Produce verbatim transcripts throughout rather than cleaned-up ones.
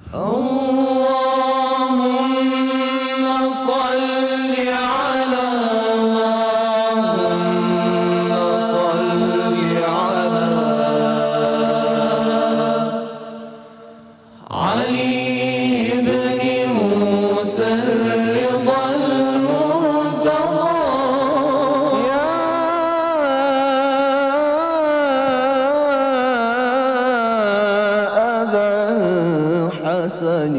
اللهم صل على اللهم صل على علي بن موسى الرضا المرتضى يا أبا الحسن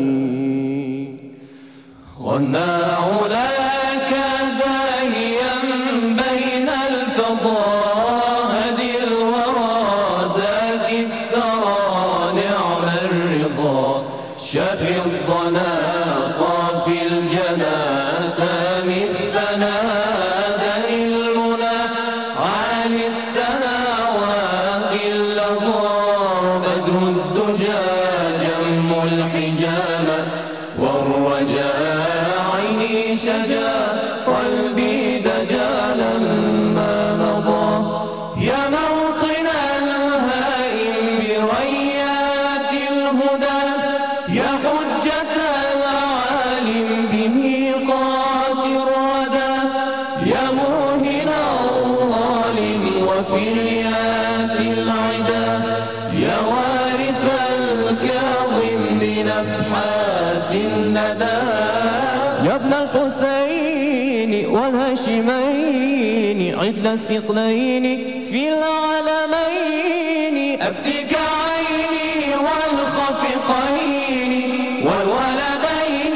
غنى علاك زاهيا بين الفضاء هدي الورى زاكي الثرى نعم الرضا شفي الضنا صافي الجنى سامي الثنا دني المنى عالي السنا واقي اللظى بدر الدجى جم الحجامة والرجاء عيني شجا قلبي دجا لما مضى يا موطن الهائم بريات الهدى يا حجة العالم بميقات الردى يا موهن الظالم وفريات العدا يا وارث الكاظم بنفحات الندى يا ابن الحسين والهاشمين عدل الثقلين في العالمين أفديك عيني والخفقين والولدين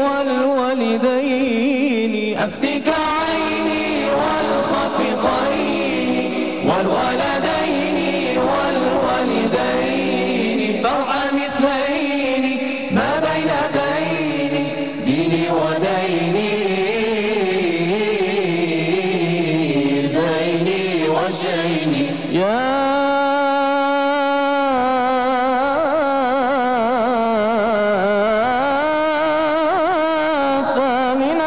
والوالدين أفديك عيني والخفقين والولدين والوالدين فارحم اثنين ما بين ديني ديني وديني زيني وشيني يا ثامن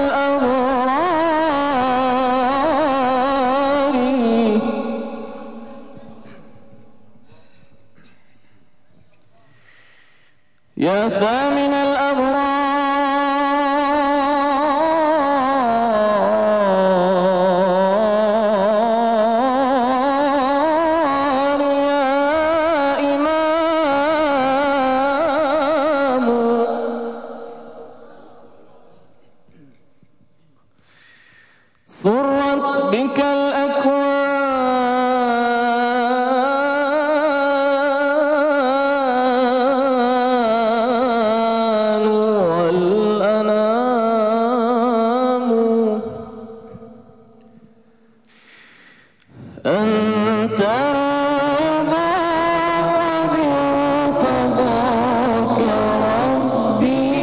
الأبرار يا ثامن الأبرار يا إمام سرت بك الأكوان والأنام أنت رضا بقضاك ربي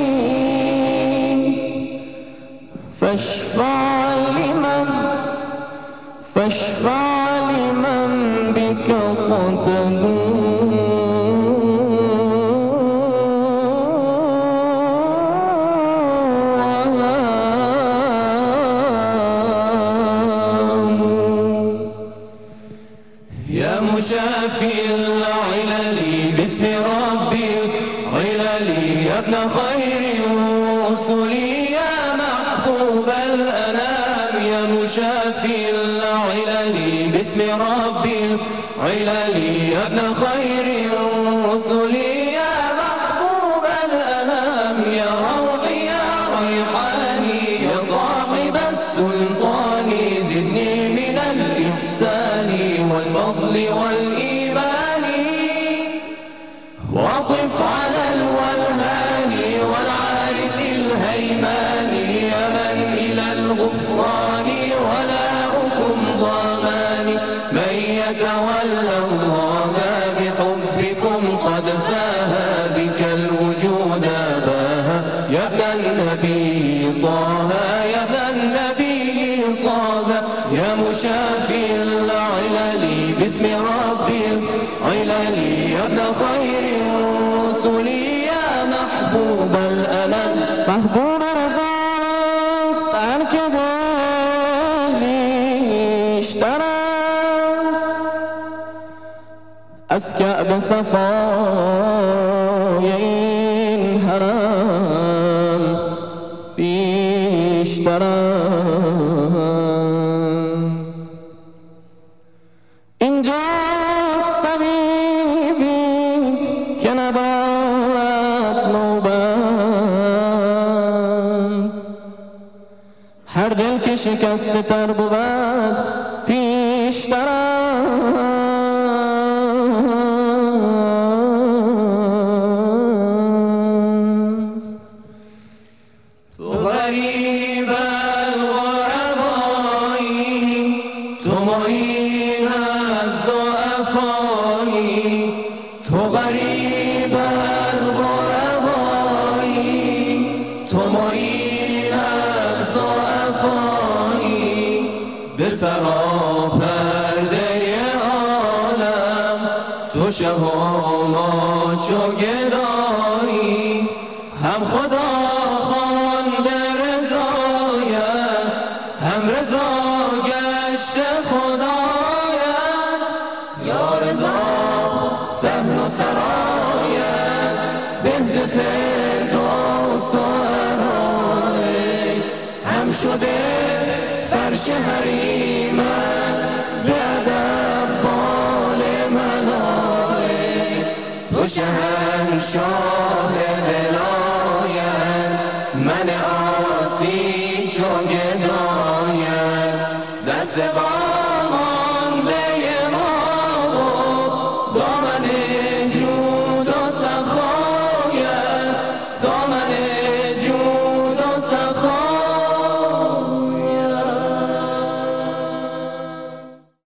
فاشفع لمن فاشفع لمن بك اقتدوا يا مشافي العلل باسم ربي العلل يا ابن خير الرسل يا محبوب الأنام يا مشافي العلل باسم ربي العلل يا ابن خير الرسل يا محبوب الأنام يا روحي يا ريحاني يا صاحب السلطان زدني من الإحسان والفضل والإيمان واطف على الولهان والعارف الهيمان يا من إلى الغفران ولاؤكم ضامان من يتولى الله بحبكم قد فاها بك الوجود باها يا ابن النبي طه يا ابن النبي طه يا مشافي العلل باسم ربي العلل يا ابن خير الرسل يا محبوب الألم محبوب رضاس عنك بالي اشترس أسكأ بصفايا پیشتر است. اینجاست طبیبی که ندارد نوبت، هر دل که شکسته تر بود پیشتر است. تو غریب الغربایی، تو معین از ضعفایی، تو غریب الغربایی، تو معین از ضعفایی، به سراپرده عالم تو شه و ما چو گدایی، هم خدا خوانده رضایت، هم رضا گشته خدایت، یا رضا صحن و سرایت، بهز فردوس و ارائک، هم شده فرش حریمت به ادب بال ملائک، تو شهنشاه